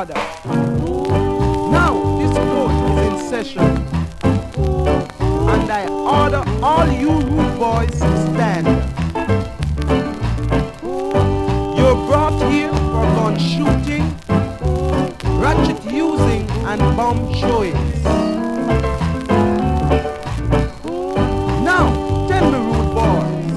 order. Now this court is in session, and I order all you rude boys stand. You're brought here for gun shooting, ratchet using, and bomb showing.